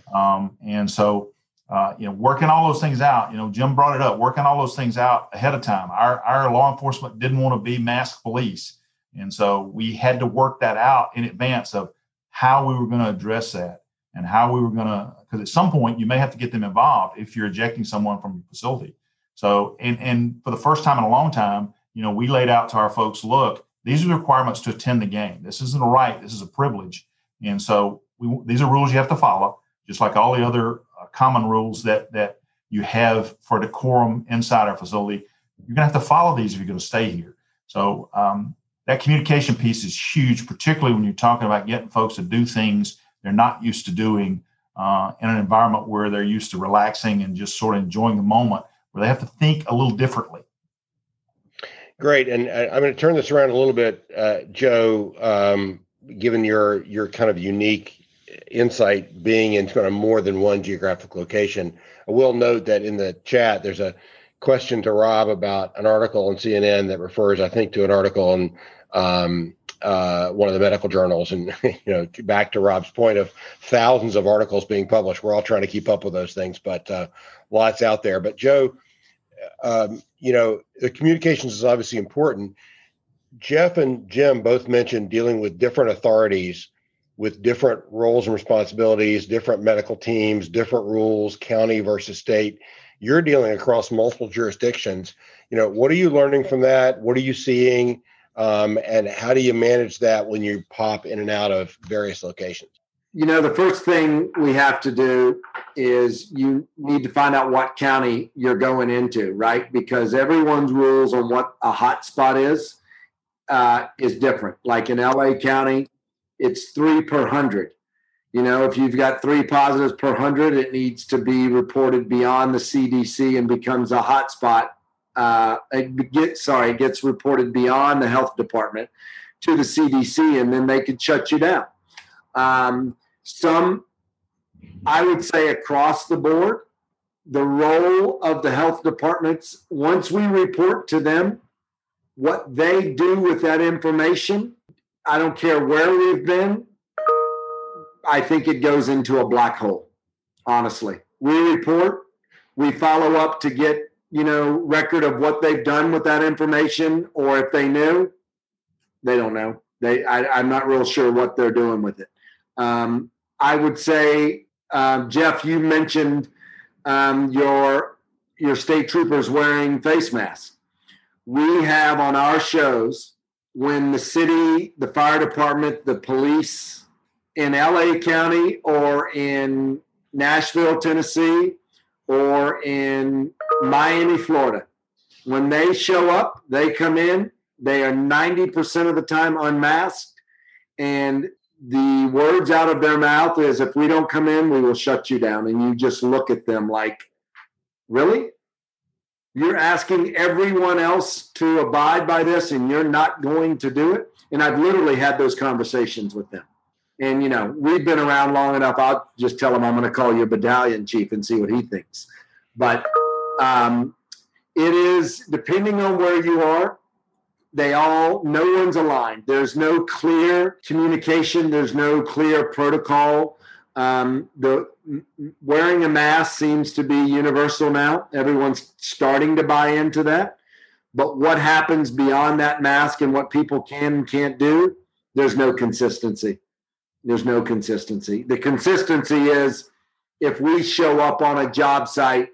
Working all those things out, Jim brought it up, working all those things out ahead of time. Our law enforcement didn't want to be masked police. And so we had to work that out in advance of how we were going to address that and how we were going to, because at some point you may have to get them involved if you're ejecting someone from your facility. So, and for the first time in a long time, we laid out to our folks, look, these are the requirements to attend the game. This isn't a right, this is a privilege. And so these are rules you have to follow, just like all the other common rules that you have for decorum inside our facility. You're going to have to follow these if you're going to stay here. So that communication piece is huge, particularly when you're talking about getting folks to do things they're not used to doing in an environment where they're used to relaxing and just sort of enjoying the moment, where they have to think a little differently. Great. And I'm going to turn this around a little bit, Joe, given your kind of unique insight being in kind of more than one geographic location. I will note that in the chat, there's a question to Rob about an article on CNN that refers, I think, to an article in one of the medical journals. And, back to Rob's point of thousands of articles being published, we're all trying to keep up with those things, but lots out there. But Joe, the communications is obviously important. Jeff and Jim both mentioned dealing with different authorities with different roles and responsibilities, different medical teams, different rules, county versus state. You're dealing across multiple jurisdictions. What are you learning from that? What are you seeing? And how do you manage that when you pop in and out of various locations? The first thing we have to do is you need to find out what county you're going into, right? Because everyone's rules on what a hot spot is different. Like in LA County, it's 3 per 100. If you've got 3 positives per 100, it needs to be reported beyond the CDC and becomes a hot spot. It gets reported beyond the health department to the CDC, and then they could shut you down. I would say across the board, the role of the health departments, once we report to them what they do with that information, I don't care where we've been, I think it goes into a black hole, honestly. We report, we follow up to get, record of what they've done with that information, or if they knew, they don't know. I'm not real sure what they're doing with it. I would say, Jeff, you mentioned your state troopers wearing face masks. We have on our shows, when the city, the fire department, the police in LA County or in Nashville, Tennessee, or in Miami, Florida, when they show up, they come in, they are 90% of the time unmasked, and the words out of their mouth is, if we don't come in, we will shut you down. And you just look at them like, really? You're asking everyone else to abide by this and you're not going to do it? And I've literally had those conversations with them. And, we've been around long enough. I'll just tell him I'm going to call you a battalion chief and see what he thinks. But it is, depending on where you are, no one's aligned. There's no clear communication. There's no clear protocol. The wearing a mask seems to be universal now. Everyone's starting to buy into that. But what happens beyond that mask and what people can and can't do, there's no consistency. There's no consistency. The consistency is if we show up on a job site,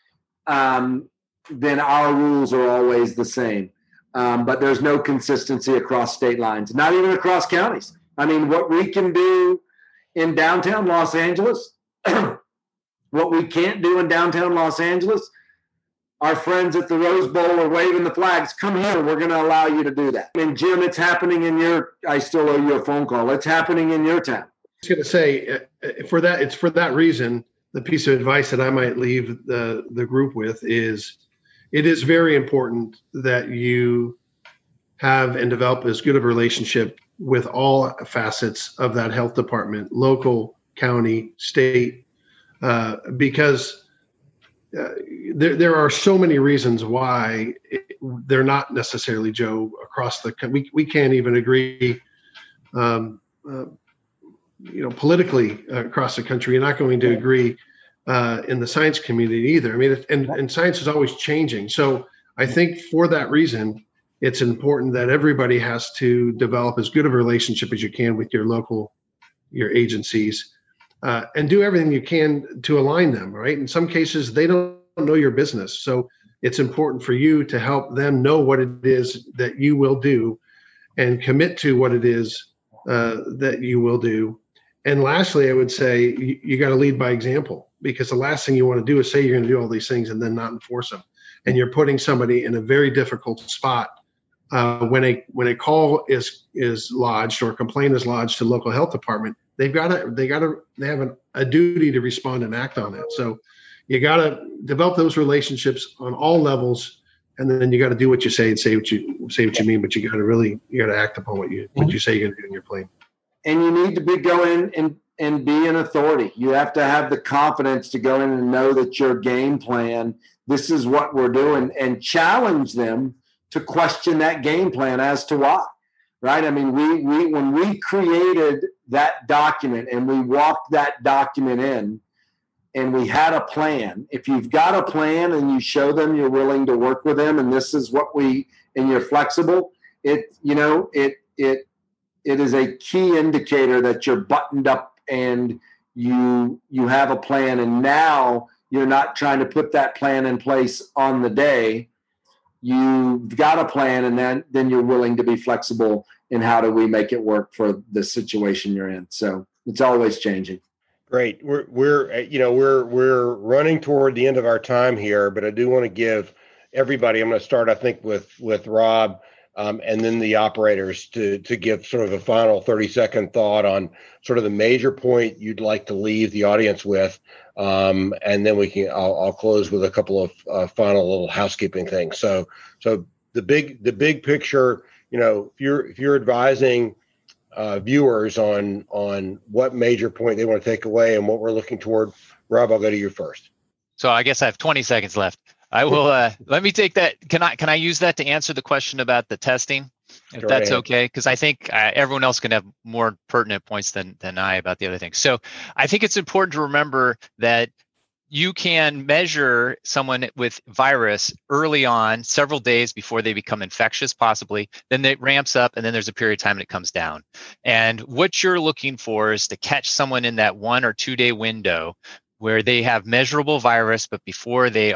then our rules are always the same. But there's no consistency across state lines, not even across counties. I mean, what we can do in downtown Los Angeles, what we can't do in downtown Los Angeles, our friends at the Rose Bowl are waving the flags. Come here, we're going to allow you to do that. And Jim, it's happening I still owe you a phone call. It's happening in your town. I was going to say, it's for that reason, the piece of advice that I might leave the group with is, it is very important that you have and develop as good of a relationship with all facets of that health department, local, county, state, because there are so many reasons why they're not necessarily, Joe, across the country. We can't even agree, politically across the country. You're not going to agree in the science community either. I mean, and science is always changing. So I think for that reason, it's important that everybody has to develop as good of a relationship as you can with your agencies, and do everything you can to align them, right? In some cases, they don't know your business. So it's important for you to help them know what it is that you will do and commit to what it is that you will do. And lastly, I would say you got to lead by example, because the last thing you want to do is say you're going to do all these things and then not enforce them. And you're putting somebody in a very difficult spot when a call is lodged or a complaint is lodged to the local health department. They have a duty to respond and act on it. So you got to develop those relationships on all levels, and then you got to do what you say and say what you mean. But you got to act upon what you say you're going to do in your plan. And you need to go in and be an authority. You have to have the confidence to go in and know that your game plan, this is what we're doing, and challenge them to question that game plan as to why. Right? I mean, we when we created that document and we walked that document in, and we had a plan. If you've got a plan and you show them you're willing to work with them, and this is what and you're flexible, it is a key indicator that you're buttoned up and you have a plan. And now you're not trying to put that plan in place on the day. You've got a plan, and then you're willing to be flexible in how do we make it work for the situation you're in. So it's always changing. Great. We're running toward the end of our time here, but I do want to give everybody, I'm going to start, I think, with Rob, and then the operators to give sort of a final 30-second thought on sort of the major point you'd like to leave the audience with. And then I'll close with a couple of final little housekeeping things. So the big picture, if you're advising viewers on what major point they want to take away and what we're looking toward, Rob, I'll go to you first. So I guess I have 20 seconds left. I will let me take that. Can I use that to answer the question about the testing, if that's okay? Because I think everyone else can have more pertinent points than I about the other things. So I think it's important to remember that you can measure someone with virus early on, several days before they become infectious, possibly. Then it ramps up, and then there's a period of time and it comes down. And what you're looking for is to catch someone in that 1 or 2 day window where they have measurable virus, but before they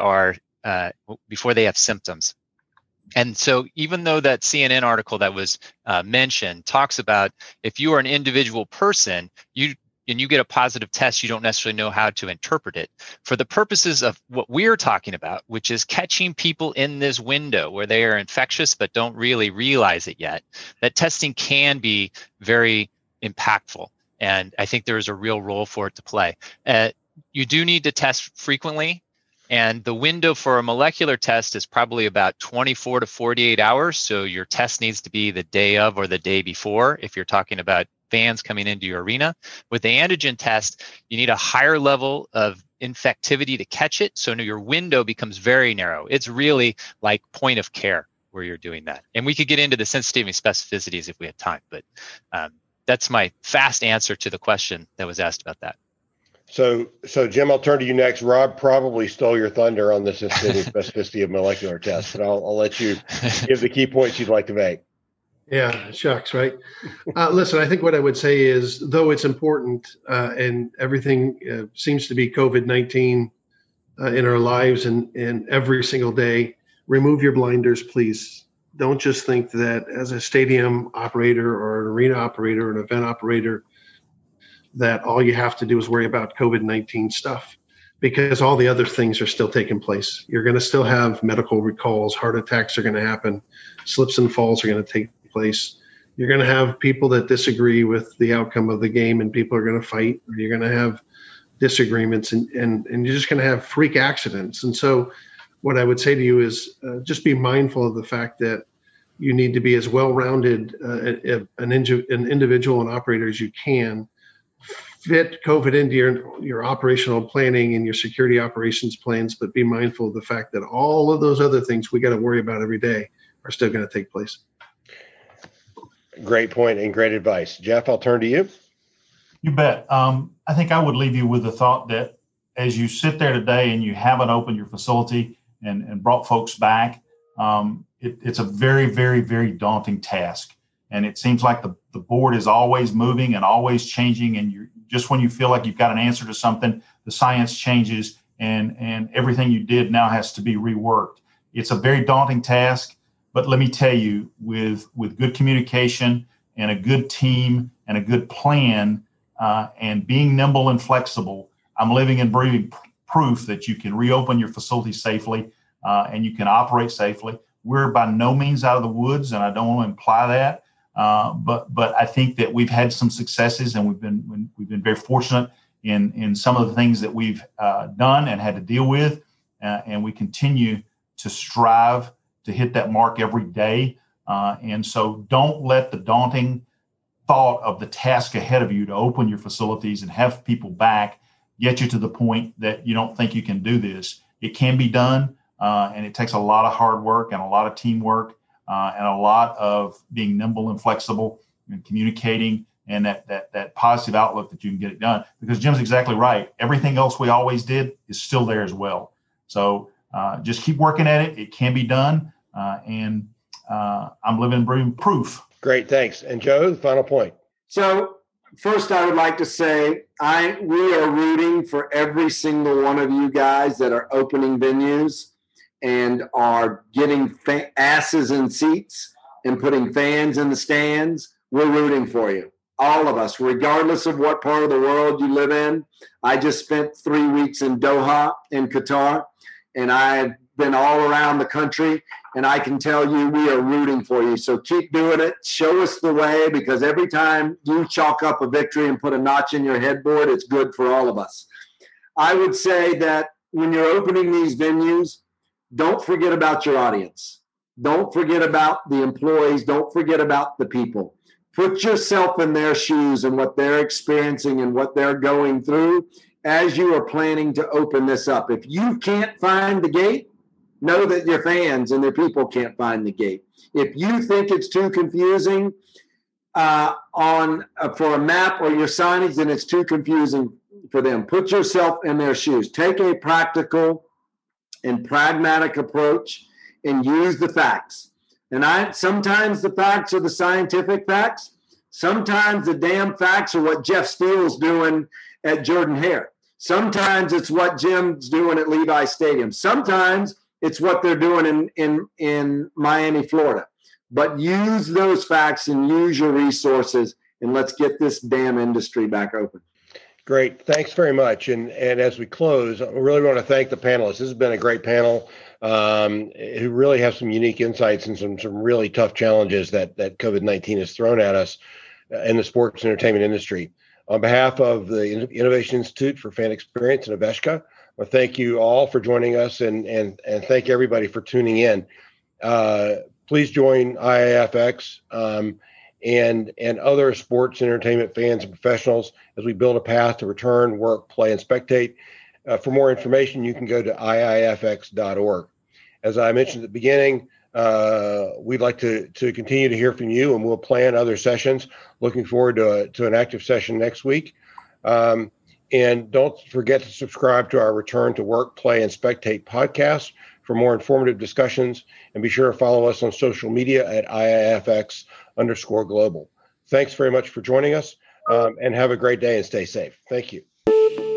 have symptoms. And so even though that CNN article that was mentioned talks about if you are an individual person, you get a positive test, you don't necessarily know how to interpret it. For the purposes of what we're talking about, which is catching people in this window where they are infectious but don't really realize it yet, that testing can be very impactful. And I think there is a real role for it to play. You do need to test frequently. And the window for a molecular test is probably about 24 to 48 hours. So your test needs to be the day of or the day before if you're talking about fans coming into your arena. With the antigen test, you need a higher level of infectivity to catch it. So your window becomes very narrow. It's really like point of care where you're doing that. And we could get into the sensitivity and specificities if we had time, but that's my fast answer to the question that was asked about that. So Jim, I'll turn to you next. Rob probably stole your thunder on the sensitivity and specificity of molecular tests, but I'll let you give the key points you'd like to make. Yeah, shucks, right? Listen, I think what I would say is, though it's important and everything seems to be COVID-19 in our lives and every single day, remove your blinders, please. Don't just think that as a stadium operator or an arena operator or an event operator, that all you have to do is worry about COVID-19 stuff, because all the other things are still taking place. You're going to still have medical recalls, heart attacks are going to happen, slips and falls are going to take place. You're going to have people that disagree with the outcome of the game and people are going to fight, or you're going to have disagreements and you're just going to have freak accidents. And so what I would say to you is just be mindful of the fact that you need to be as well-rounded an individual and operator as you can. Fit COVID into your operational planning and your security operations plans, but be mindful of the fact that all of those other things we got to worry about every day are still going to take place. Great point and great advice. Jeff, I'll turn to you. You bet. I think I would leave you with the thought that as you sit there today and you haven't opened your facility and brought folks back, it's a very, very, very daunting task. And it seems like the board is always moving and always changing. And just when you feel like you've got an answer to something, the science changes and everything you did now has to be reworked. It's a very daunting task. But let me tell you, with good communication and a good team and a good plan and being nimble and flexible, I'm living and breathing proof that you can reopen your facility safely and you can operate safely. We're by no means out of the woods, and I don't want to imply that. But I think that we've had some successes, and we've been very fortunate in some of the things that we've done and had to deal with, and we continue to strive to hit that mark every day. And so don't let the daunting thought of the task ahead of you to open your facilities and have people back get you to the point that you don't think you can do this. It can be done, and it takes a lot of hard work and a lot of teamwork and a lot of being nimble and flexible and communicating and that positive outlook that you can get it done. Because Jim's exactly right. Everything else we always did is still there as well. So just keep working at it. It can be done. And I'm living and breathing proof. Great, thanks. And Joe, the final point. So first, I would like to say we are rooting for every single one of you guys that are opening venues and are getting asses in seats and putting fans in the stands. We're rooting for you, all of us, regardless of what part of the world you live in. I just spent 3 weeks in Doha in Qatar, and I've been all around the country, and I can tell you we are rooting for you. So keep doing it. Show us the way, because every time you chalk up a victory and put a notch in your headboard, it's good for all of us. I would say that when you're opening these venues, don't forget about your audience. Don't forget about the employees. Don't forget about the people. Put yourself in their shoes and what they're experiencing and what they're going through as you are planning to open this up. If you can't find the gate, know that your fans and their people can't find the gate. If you think it's too confusing for a map or your signage, then it's too confusing for them. Put yourself in their shoes. Take a practical and pragmatic approach and use the facts. And sometimes the facts are the scientific facts. Sometimes the damn facts are what Jeff Steele's doing at Jordan-Hare. Sometimes it's what Jim's doing at Levi Stadium. Sometimes it's what they're doing in Miami, Florida. But use those facts and use your resources, and let's get this damn industry back open. Great. Thanks very much. And as we close, I really want to thank the panelists. This has been a great panel who really have some unique insights and some really tough challenges that COVID-19 has thrown at us in the sports and entertainment industry. On behalf of the Innovation Institute for Fan Experience and Aveshka, well, thank you all for joining us and thank everybody for tuning in. Please join IIFX and other sports and entertainment fans and professionals as we build a path to return, work, play, and spectate. For more information, you can go to iifx.org. As I mentioned at the beginning, we'd like to continue to hear from you, and we'll plan other sessions. Looking forward to an active session next week. And don't forget to subscribe to our Return to Work, Play, and Spectate podcast for more informative discussions. And be sure to follow us on social media at IIFX_global. Thanks very much for joining us, and have a great day and stay safe. Thank you.